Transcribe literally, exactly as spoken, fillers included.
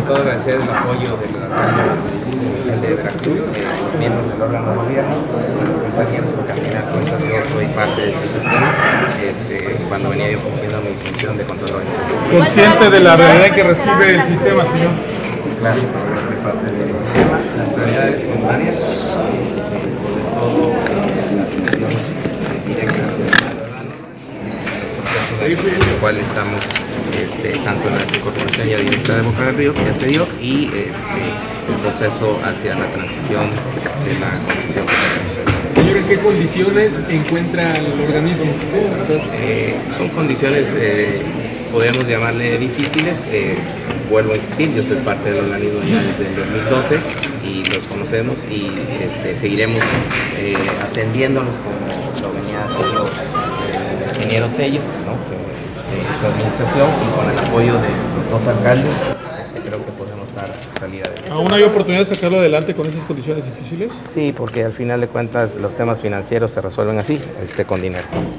todo agradecer el apoyo del alcalde de Veracruz, eh, miembros del órgano de gobierno, los compañeros, porque al final de cuentas yo soy parte de este sistema, este, cuando venía yo cumpliendo mi función de controlador. ¿Consciente de la realidad que recibe el sistema, señor? Claro, yo soy parte de las prioridades, son varias, sobre todo la atención directa al ciudadano, el proceso de el cual estamos este, tanto en la incorporación ya directa de Boca del Río, que ya se dio, y este, el proceso hacia la transición de la concesión que tenemos. Señor, ¿en qué condiciones encuentra el organismo? Eh, son condiciones, eh, podríamos llamarle difíciles. Eh, vuelvo a insistir, yo soy parte del organismo ya desde el dos mil doce y los conocemos y este, seguiremos eh, atendiéndolos como lo venía haciendo el ingeniero Tello, ¿no? Que, este, su administración, y con el apoyo de los dos alcaldes, este, creo que podemos dar salida adelante. ¿Aún hay oportunidad de sacarlo adelante con esas condiciones difíciles? Sí, porque al final de cuentas los temas financieros se resuelven así, este, con dinero.